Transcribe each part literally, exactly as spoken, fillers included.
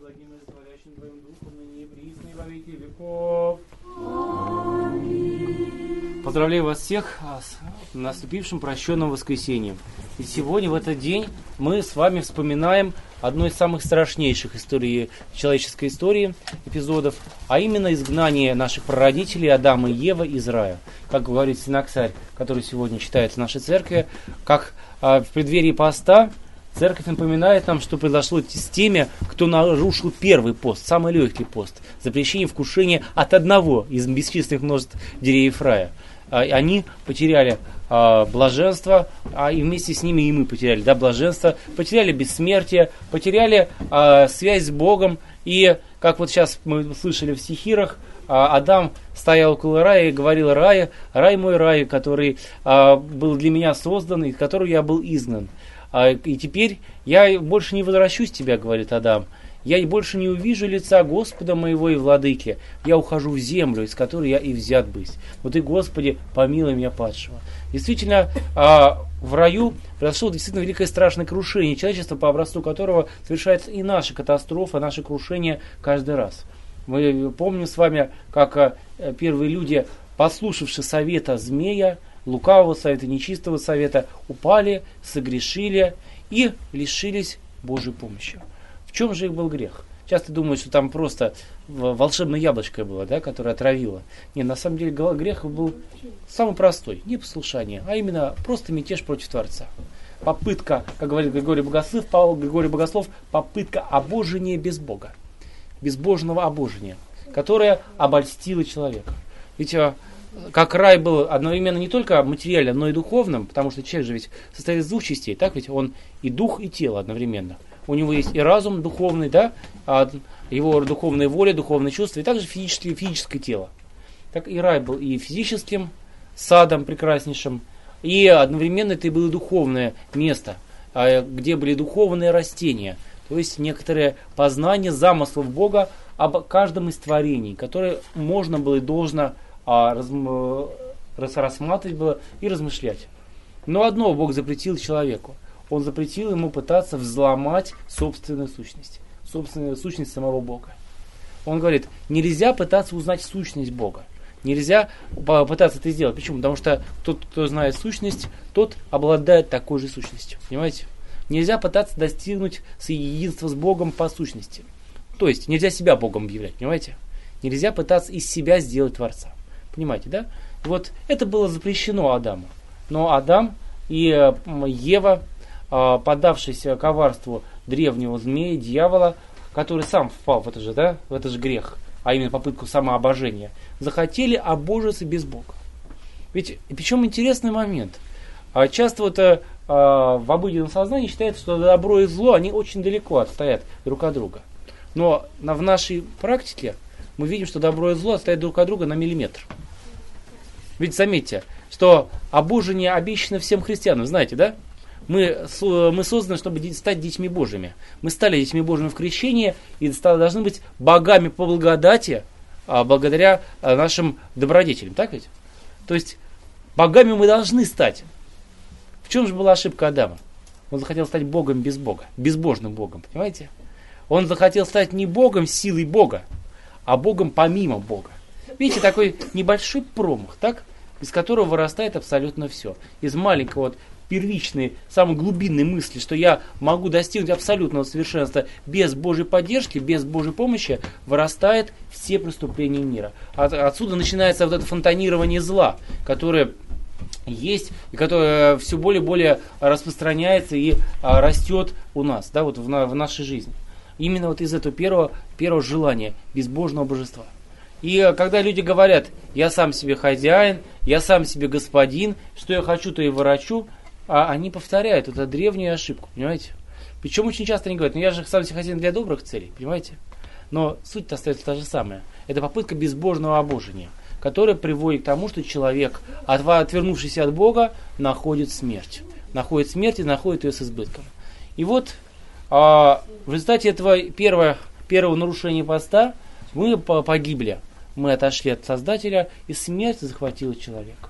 благим и растворяющим Твоим Духом, ныне и присно, и во веки веков. Поздравляю вас всех с наступившим прощенным воскресеньем. И сегодня, в этот день, мы с вами вспоминаем одну из самых страшнейших историй, человеческой истории, эпизодов, а именно изгнание наших прародителей Адама и Евы из рая. Как говорит Синаксарь, который сегодня читается в нашей церкви, как а, в преддверии поста церковь напоминает нам, что произошло с теми, кто нарушил первый пост, самый легкий пост, запрещение вкушения от одного из бесчисленных множеств деревьев рая. Они потеряли а, блаженство, а и вместе с ними и мы потеряли да, блаженство, потеряли бессмертие, потеряли а, связь с Богом. И, как вот сейчас мы слышали в стихирах, а, Адам стоял около рая и говорил: «Рай, рай мой рай, который а, был для меня создан, из которого я был изгнан. А, и теперь я больше не возвращусь тебя, — говорит Адам, — я больше не увижу лица Господа моего и владыки. Я ухожу в землю, из которой я и взят быть. Но ты, Господи, помилуй меня падшего». Действительно, в раю произошло действительно великое страшное крушение человечества, по образцу которого совершается и наша катастрофа, наше крушение каждый раз. Мы помним с вами, как первые люди, послушавши совета змея, лукавого совета, нечистого совета, упали, согрешили и лишились Божьей помощи. В чем же их был грех? Часто думают, что там просто волшебное яблочко было, да, которое отравило. Нет, на самом деле грех был самый простой, не послушание, а именно просто мятеж против Творца. Попытка, как говорит Григорий Богослов, Григорий Богослов, попытка обожения без Бога, безбожного обожения, которое обольстило человека. Ведь как рай был одновременно не только материальным, но и духовным, потому что человек же ведь состоит из двух частей, так ведь он и дух, и тело одновременно. У него есть и разум духовный, да, его духовная воля, духовные чувства, и также физическое, физическое тело. Так и рай был и физическим садом прекраснейшим, и одновременно это и было духовное место, где были духовные растения, то есть некоторые познания замыслов Бога об каждом из творений, которые можно было и должно рассматривать было и размышлять. Но одно Бог запретил человеку. Он запретил ему пытаться взломать собственную сущность, собственную сущность самого Бога. Он говорит, нельзя пытаться узнать сущность Бога. Нельзя пытаться это сделать. Почему? Потому что тот, кто знает сущность, тот обладает такой же сущностью. Понимаете? Нельзя пытаться достигнуть соединства с Богом по сущности. То есть нельзя себя Богом объявлять. Понимаете? Нельзя пытаться из себя сделать Творца. Понимаете, да? И вот это было запрещено Адаму. Но Адам и Ева, поддавшись коварству древнего змея, дьявола, который сам впал в это же, да, в этот же грех, а именно попытку самообожения, захотели обожиться без Бога. Ведь, причем интересный момент. Часто вот в обыденном сознании считается, что добро и зло, они очень далеко отстоят друг от друга. Но в нашей практике мы видим, что добро и зло отстоят друг от друга на миллиметр. Ведь заметьте, что обожение обещано всем христианам, знаете, да? Мы, мы созданы, чтобы стать детьми Божьими. Мы стали детьми Божьими в крещении и должны быть богами по благодати, благодаря нашим добродетелям. Так ведь? То есть богами мы должны стать. В чем же была ошибка Адама? Он захотел стать Богом без Бога, безбожным Богом, понимаете? Он захотел стать не Богом силой Бога, а Богом помимо Бога. Видите, такой небольшой промах, так? Из которого вырастает абсолютно все. Из маленького вот первичной, самой глубинной мысли, что я могу достигнуть абсолютного совершенства без Божьей поддержки, без Божьей помощи, вырастает все преступления мира. От, отсюда начинается вот это фонтанирование зла, которое есть, и которое все более и более распространяется и а, растет у нас, да, вот в, на, в нашей жизни. Именно вот из этого первого, первого желания безбожного божества. И когда люди говорят, я сам себе хозяин, я сам себе господин, что я хочу, то и ворочу, а они повторяют эту древнюю ошибку, понимаете? Причем очень часто они говорят, ну я же сам себе хозяин для добрых целей, понимаете? Но суть-то остается та же самая. Это попытка безбожного обожения, которая приводит к тому, что человек, отвернувшийся от Бога, находит смерть. Находит смерть и находит ее с избытком. И вот а, в результате этого первого, первого нарушения поста мы погибли. Мы отошли от Создателя, и смерть захватила человека.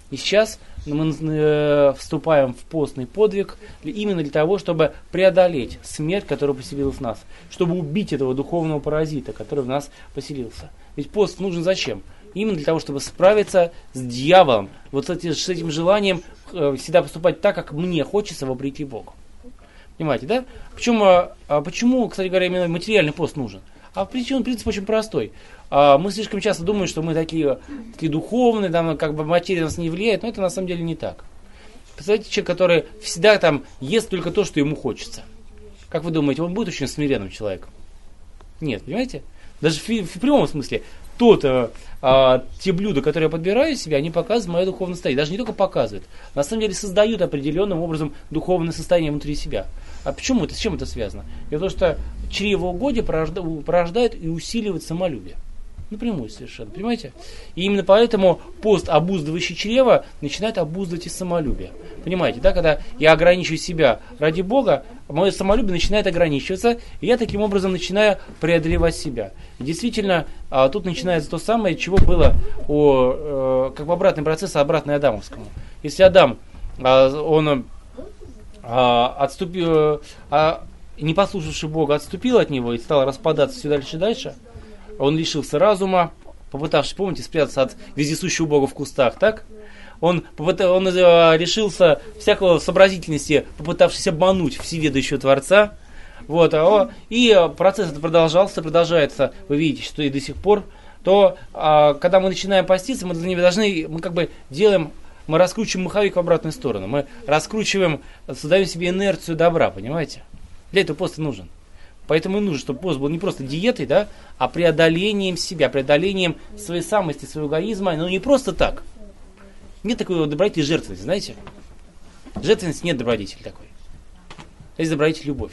И сейчас мы э, вступаем в постный подвиг именно для того, чтобы преодолеть смерть, которая поселилась в нас, чтобы убить этого духовного паразита, который в нас поселился. Ведь пост нужен зачем? Именно для того, чтобы справиться с дьяволом, вот с этим, с этим желанием э, всегда поступать так, как мне хочется, вопреки Богу. Понимаете, да? Почему, а почему, кстати говоря, именно материальный пост нужен? А причина, принцип очень простой. А, мы слишком часто думаем, что мы такие, такие духовные, там, как бы материя нас не влияет, но это на самом деле не так. Представляете, человек, который всегда там ест только то, что ему хочется. Как вы думаете, он будет очень смиренным человеком? Нет, понимаете? Даже в, в прямом смысле. Тот, а, а, те блюда, которые я подбираю себе, они показывают мое духовное состояние. Даже не только показывают, на самом деле создают определенным образом духовное состояние внутри себя. А почему это? С чем это связано? Дело в том, что чревоугодие порождает и усиливает самолюбие. Напрямую совершенно, понимаете? И именно поэтому пост, обуздывающий чрево, начинает обуздывать и самолюбие. Понимаете, да? Когда я ограничиваю себя ради Бога, мое самолюбие начинает ограничиваться, и я таким образом начинаю преодолевать себя. И действительно, тут начинается то самое, чего было у, как бы обратный процесс, обратный Адамовскому. Если Адам, он отступил, не послушавший Бога, отступил от него и стал распадаться все дальше и дальше, он лишился разума, попытавшись, помните, спрятаться от вездесущего Бога в кустах, так? Он, попытал, он лишился всякого сообразительности, попытавшись обмануть всеведущего Творца. Вот, и процесс этот продолжался, продолжается, вы видите, что и до сих пор. То, когда мы начинаем поститься, мы должны, мы как бы делаем, мы раскручиваем маховик в обратную сторону. Мы раскручиваем, создаем себе инерцию добра, понимаете? Для этого пост и нужен. Поэтому и нужно, чтобы пост был не просто диетой, да, а преодолением себя, преодолением своей самости, своего эгоизма. Но не просто так. Нет такой добродетели жертвенности, знаете? Жертвенность нет добродетели такой. Есть добродетель любовь.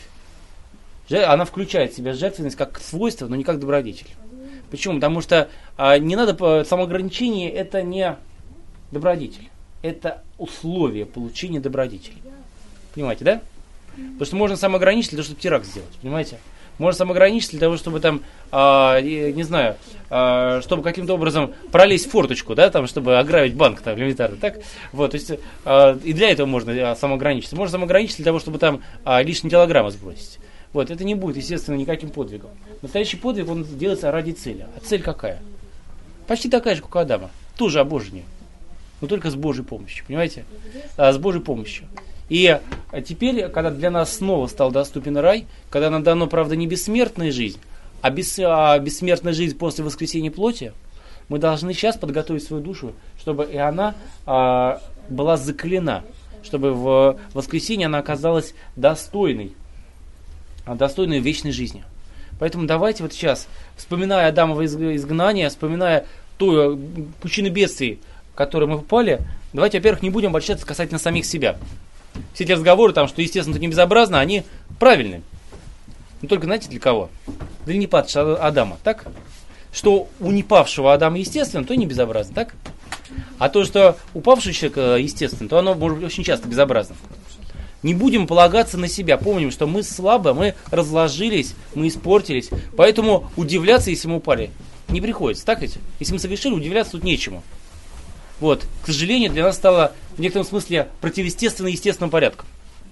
Она включает в себя жертвенность как свойство, но не как добродетель. Почему? Потому что а, не надо, самоограничение это не добродетель. Это условие получения добродетели. Понимаете, да? Потому что можно самоограничить для того, чтобы теракт сделать, понимаете? Можно самоограничить для того, чтобы там, а, не знаю, а, чтобы каким-то образом пролезть в форточку, да, там, чтобы ограбить банк, там, элементарно, так? Вот, то есть, а, и для этого можно самоограничиться. Можно самоограничить для того, чтобы там а, лишние килограммы сбросить. Вот, это не будет, естественно, никаким подвигом. Настоящий подвиг, он делается ради цели. А цель какая? Почти такая же, как у Адама. Тоже обожение. Но только с Божьей помощью, понимаете? А, с Божьей помощью. И теперь, когда для нас снова стал доступен рай, когда нам дано, правда, не бессмертная жизнь, а, бес, а бессмертная жизнь после воскресения плоти, мы должны сейчас подготовить свою душу, чтобы и она а, была закалена, чтобы в воскресенье она оказалась достойной, достойной вечной жизни. Поэтому давайте вот сейчас, вспоминая Адамово изгнание, вспоминая ту пучину бедствий, в которые мы попали, давайте, во-первых, не будем обольщаться касательно самих себя. Все эти разговоры, там, что, естественно, это не безобразно, они правильны. Но только, знаете, для кого? Для непадшего Адама, так? Что у непавшего Адама естественно, то и не безобразно, так? А то, что у павшего человека естественно, то оно может быть очень часто безобразно. Не будем полагаться на себя. Помним, что мы слабы, мы разложились, мы испортились. Поэтому удивляться, если мы упали, не приходится, так ведь? Если мы согрешили, удивляться тут нечему. Вот, к сожалению, для нас стало в некотором смысле противоестественно естественным порядком.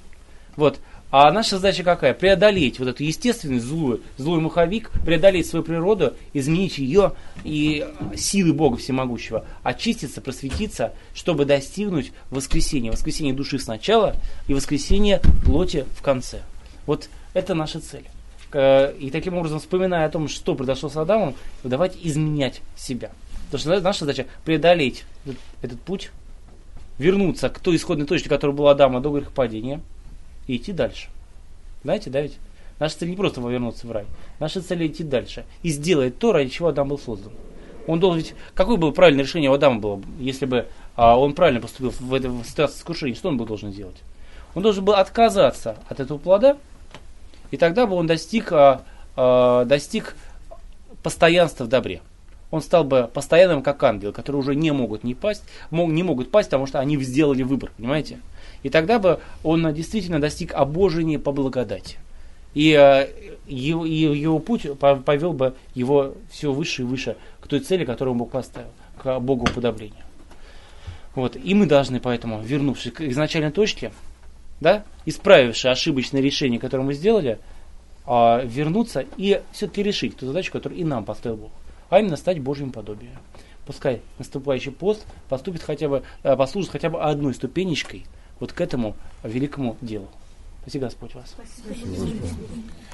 Вот. А наша задача какая? Преодолеть вот эту естественную злую, злой маховик, преодолеть свою природу, изменить ее и силы Бога Всемогущего, очиститься, просветиться, чтобы достигнуть воскресения. Воскресения души сначала и воскресения плоти в конце. Вот это наша цель. И таким образом, вспоминая о том, что произошло с Адамом, давайте изменять себя. Потому что наша задача преодолеть этот, этот путь, вернуться к той исходной точке, которая была Адама до грехопадения, и идти дальше. Знаете, да ведь? Наша цель не просто вернуться в рай. Наша цель идти дальше. И сделать то, ради чего Адам был создан. Он должен ведь... Какое было правильное решение у Адама было, если бы а, он правильно поступил в этой в ситуации искушения? Что он был должен делать? Он должен был отказаться от этого плода, и тогда бы он достиг, а, а, достиг постоянства в добре. Он стал бы постоянным, как ангел, которые уже не могут не пасть, мог, не могут пасть, потому что они сделали выбор, понимаете? И тогда бы он действительно достиг обожения по благодати. И, и, и его путь повел бы его все выше и выше к той цели, которую он Бог поставил, к Богу уподоблению. Вот. И мы должны поэтому, вернувшись к изначальной точке, да, исправивши ошибочное решение, которое мы сделали, вернуться и все-таки решить ту задачу, которую и нам поставил Бог, а именно стать Божьим подобием. Пускай наступающий пост поступит хотя бы, послужит хотя бы одной ступенечкой вот к этому великому делу. Спаси Господь вас. Спасибо.